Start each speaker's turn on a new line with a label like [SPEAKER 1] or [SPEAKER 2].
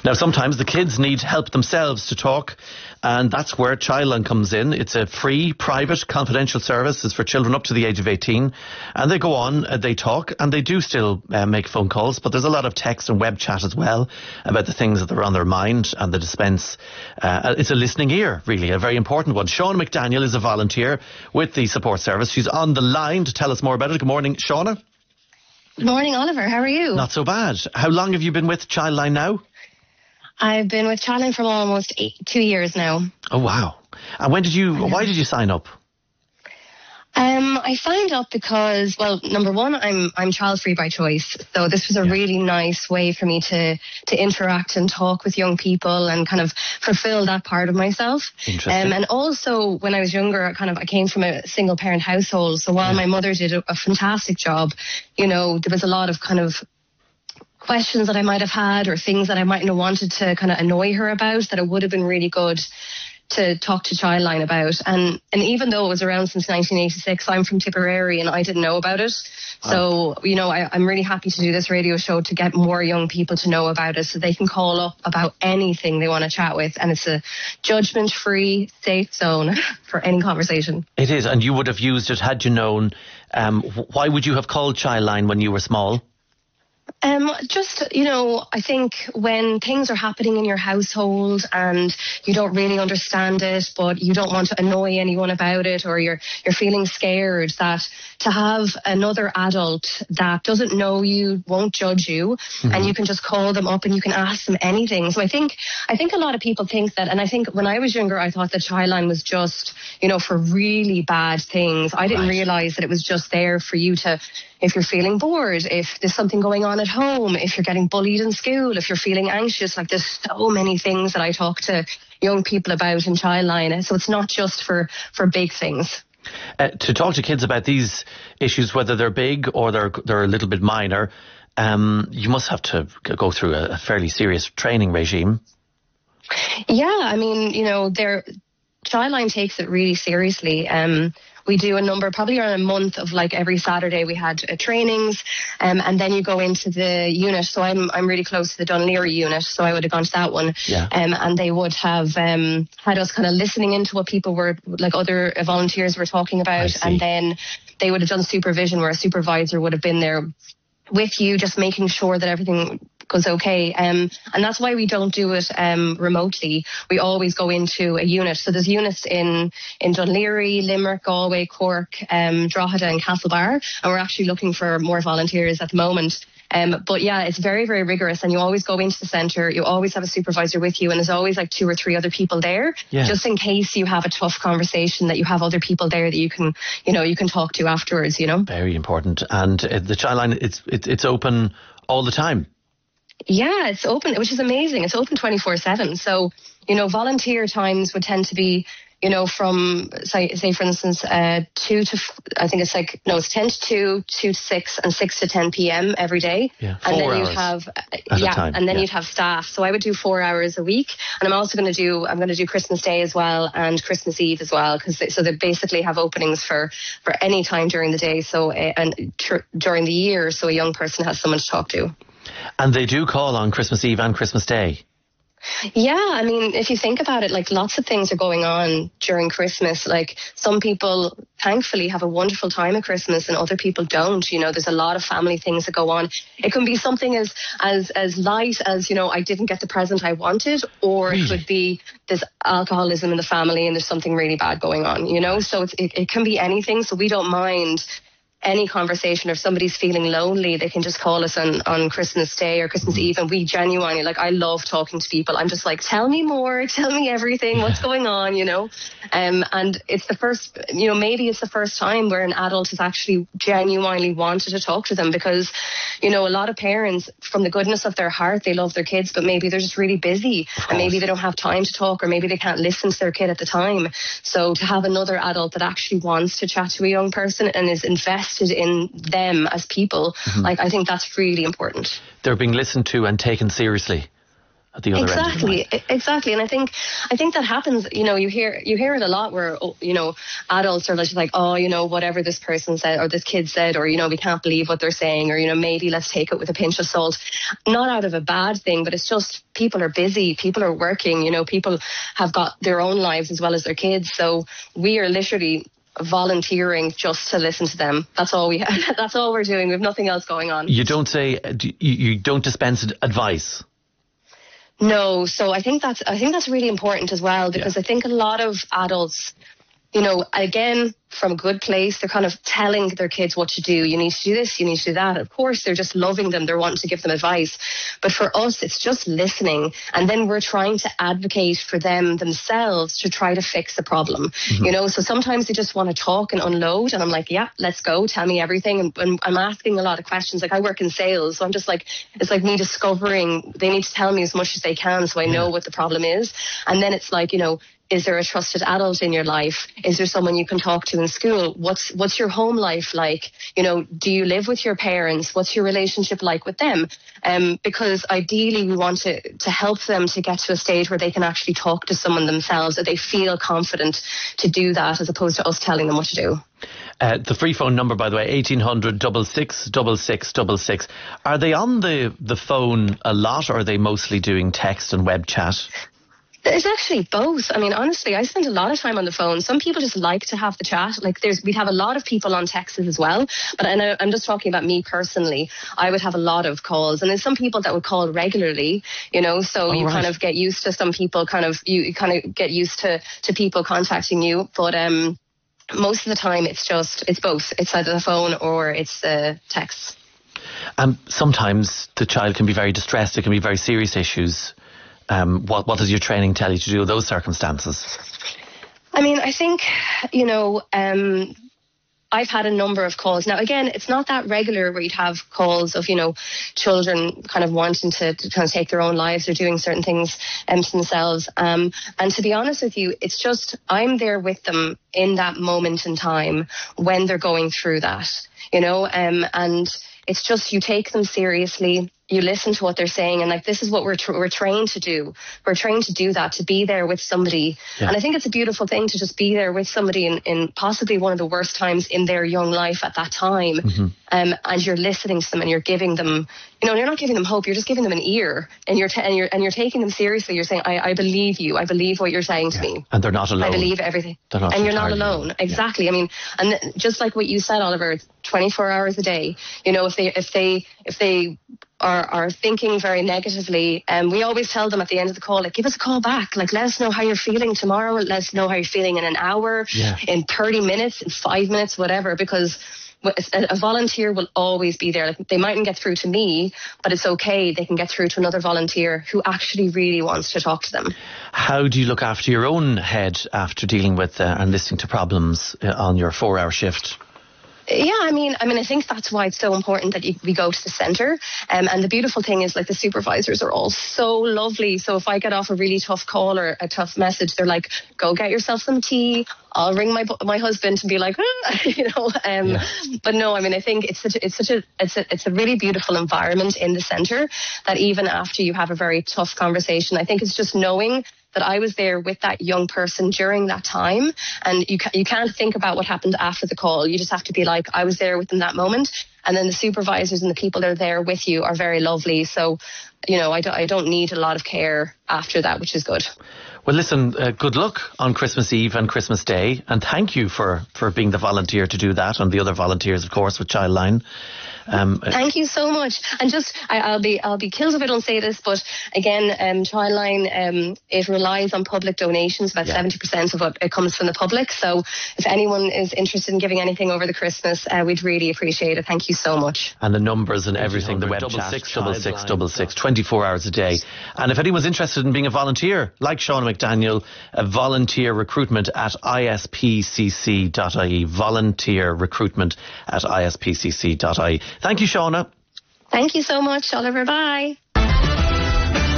[SPEAKER 1] Now, sometimes the kids need help themselves to talk, and that's where Childline comes in. It's a free, private, confidential service. It's for children up to the age of 18. And they go on, they talk, and they do still make phone calls, but there's a lot of text and web chat as well about the things that are on their mind and the dispense. It's a listening ear, really, a very important one. Shauna McDaniel is a volunteer with the support service. She's on the line to tell us more about it. Good morning, Shauna.
[SPEAKER 2] Good morning, Oliver. How are you?
[SPEAKER 1] Not so bad. How long have you been with Childline now?
[SPEAKER 2] I've been with Childline for almost 2 years now.
[SPEAKER 1] Oh, wow. And why did you sign up?
[SPEAKER 2] I signed up because, well, number one, I'm child free by choice. So this was a really nice way for me to interact and talk with young people and kind of fulfill that part of myself.
[SPEAKER 1] Interesting.
[SPEAKER 2] And also when I was younger, I came from a single parent household. So while my mother did a fantastic job, there was a lot of kind of questions that I might have had or things that I mightn't have wanted to kind of annoy her about that it would have been really good to talk to Childline about. And even though it was around since 1986, I'm from Tipperary and I didn't know about it. So, I'm really happy to do this radio show to get more young people to know about it so they can call up about anything they want to chat with. And it's a judgment-free, safe zone for any conversation.
[SPEAKER 1] It is, and you would have used it had you known. Why would you have called Childline when you were small?
[SPEAKER 2] I think when things are happening in your household and you don't really understand it, but you don't want to annoy anyone about it, or you're feeling scared, that to have another adult that doesn't know you, won't judge you, and you can just call them up and you can ask them anything. So I think a lot of people think that, and I think when I was younger, I thought that Childline was just, for really bad things. I didn't realise that it was just there for you to, if you're feeling bored, if there's something going on at home, if you're getting bullied in school, if you're feeling anxious, like there's so many things that I talk to young people about in Childline. So it's not just for big things.
[SPEAKER 1] To talk to kids about these issues, whether they're big or they're a little bit minor, you must have to go through a fairly serious training regime.
[SPEAKER 2] Yeah, Childline takes it really seriously. We do a number, probably around a month of every Saturday we had trainings, and then you go into the unit. So I'm really close to the Dún Laoghaire unit, so I would have gone to that one.
[SPEAKER 1] Yeah.
[SPEAKER 2] And they would have had us kind of listening into what people were, other volunteers were talking about, and then they would have done supervision where a supervisor would have been there with you, just making sure that everything goes okay. And that's why we don't do it remotely. We always go into a unit. So there's units in Dún Laoghaire, Limerick, Galway, Cork, Drogheda and Castlebar. And we're actually looking for more volunteers at the moment. But yeah, it's very, very rigorous, and you always go into the centre, you always have a supervisor with you, and there's always 2 or 3 other people there, just in case you have a tough conversation, that you have other people there that you can talk to afterwards,
[SPEAKER 1] Very important. And the Childline, it's open all the time.
[SPEAKER 2] Yeah, it's open, which is amazing. It's open 24/7. So, volunteer times would tend to be, from, say for instance, 2 to, I think it's it's 10 to 2, 2 to 6, and 6 to 10 p.m. every day.
[SPEAKER 1] Yeah, 4
[SPEAKER 2] and then
[SPEAKER 1] hours
[SPEAKER 2] you'd have,
[SPEAKER 1] and
[SPEAKER 2] then you'd have staff. So I would do 4 hours a week, and I'm also going to do Christmas Day as well and Christmas Eve as well, so they basically have openings for any time during the day. So during the year, so a young person has someone to talk to.
[SPEAKER 1] And they do call on Christmas Eve and Christmas Day.
[SPEAKER 2] Yeah, if you think about it, lots of things are going on during Christmas. Some people thankfully have a wonderful time at Christmas and other people don't. There's a lot of family things that go on. It can be something as light as, I didn't get the present I wanted, or It could be there's alcoholism in the family and there's something really bad going on, So it can be anything. So we don't mind any conversation. If somebody's feeling lonely, they can just call us on Christmas Day or Christmas Eve, and we genuinely, I love talking to people. I'm just tell me more, tell me everything, what's going on, and it's the first, maybe it's the first time where an adult has actually genuinely wanted to talk to them, because, a lot of parents, from the goodness of their heart, they love their kids, but maybe they're just really busy and maybe they don't have time to talk, or maybe they can't listen to their kid at the time. So to have another adult that actually wants to chat to a young person and is invested in them as people, I think that's really important.
[SPEAKER 1] They're being listened to and taken seriously. at the other end.
[SPEAKER 2] Exactly. And I think that happens, you hear it a lot where, adults are just like, oh, whatever this person said or this kid said, or, we can't believe what they're saying, or, maybe let's take it with a pinch of salt. Not out of a bad thing, but it's just people are busy, people are working, people have got their own lives as well as their kids. So we are literally volunteering just to listen to them. That's all that's all we're doing. We have nothing else going on.
[SPEAKER 1] You don't you don't dispense advice?
[SPEAKER 2] No. So I think that's really important as well, because I think a lot of adults, again, from a good place, they're kind of telling their kids what to do. You need to do this, you need to do that. Of course, they're just loving them. They're wanting to give them advice. But for us, it's just listening. And then we're trying to advocate for them themselves to try to fix the problem. Mm-hmm. So sometimes they just want to talk and unload. And I'm like, yeah, let's go. Tell me everything. And I'm asking a lot of questions. Like, I work in sales. So I'm just like, it's like me discovering, they need to tell me as much as they can so I know what the problem is. And then it's like, is there a trusted adult in your life? Is there someone you can talk to in school? What's your home life like? Do you live with your parents? What's your relationship like with them? Because ideally we want to help them to get to a stage where they can actually talk to someone themselves, that they feel confident to do that, as opposed to us telling them what to do.
[SPEAKER 1] The free phone number, by the way, 1800 66 66 66. Are they on the phone a lot, or are they mostly doing text and web chat?
[SPEAKER 2] It's actually both. I mean, honestly, I spend a lot of time on the phone. Some people just like to have the chat. Like we'd have a lot of people on texts as well. But I'm just talking about me personally. I would have a lot of calls, and there's some people that would call regularly, so you kind of get used to some people you kind of get used to people contacting you. But most of the time it's both. It's either the phone or it's the text.
[SPEAKER 1] Sometimes the child can be very distressed. It can be very serious issues. What does your training tell you to do in those circumstances?
[SPEAKER 2] I mean, I think, I've had a number of calls. Now, again, it's not that regular where you'd have calls of, children kind of wanting to kind of take their own lives or doing certain things to themselves. And to be honest with you, it's just I'm there with them in that moment in time when they're going through that, and it's just you take them seriously. You listen to what they're saying, and this is what we're trained to do. We're trained to do that, to be there with somebody. Yeah. And I think it's a beautiful thing to just be there with somebody in possibly one of the worst times in their young life at that time. Mm-hmm. And you're listening to them, and you're giving them, you're not giving them hope. You're just giving them an ear, and you're taking them seriously. You're saying, I believe you. I believe what you're saying to me.
[SPEAKER 1] And they're not alone.
[SPEAKER 2] I believe everything. And you're not alone. Exactly. Yeah. I mean, and just like what you said, Oliver, it's 24 hours a day. If they are thinking very negatively, and we always tell them at the end of the call, give us a call back, let us know how you're feeling tomorrow, let us know how you're feeling in an hour, in 30 minutes, in 5 minutes, whatever, because a volunteer will always be there. They mightn't get through to me, but it's okay. They can get through to another volunteer who actually really wants to talk to them.
[SPEAKER 1] How do you look after your own head after dealing with and listening to problems on your 4-hour shift?
[SPEAKER 2] Yeah, I mean, I think that's why it's so important that we go to the centre. And the beautiful thing is, the supervisors are all so lovely. So if I get off a really tough call or a tough message, they're like, "Go get yourself some tea." I'll ring my husband and be like, But no, I mean, I think it's a really beautiful environment in the centre, that even after you have a very tough conversation, I think it's just knowing that I was there with that young person during that time, and you can't think about what happened after the call. You just have to be like, I was there with them that moment. And then the supervisors and the people that are there with you are very lovely. So, I don't need a lot of care after that, which is good.
[SPEAKER 1] Well, listen, good luck on Christmas Eve and Christmas Day, and thank you for being the volunteer to do that, and the other volunteers, of course, with Childline.
[SPEAKER 2] Thank you so much. And just, I'll be killed if I don't say this, but again, Childline, it relies on public donations. About 70% of it comes from the public. So if anyone is interested in giving anything over the Christmas, we'd really appreciate it. Thank you so much.
[SPEAKER 1] And the numbers and everything, the web chat, 66666, 24 hours a day. And if anyone's interested in being a volunteer, like Shauna McDaniel, a volunteer recruitment at ispcc.ie, volunteer recruitment at ispcc.ie. Thank you, Shauna.
[SPEAKER 2] Thank you so much, Oliver. Bye.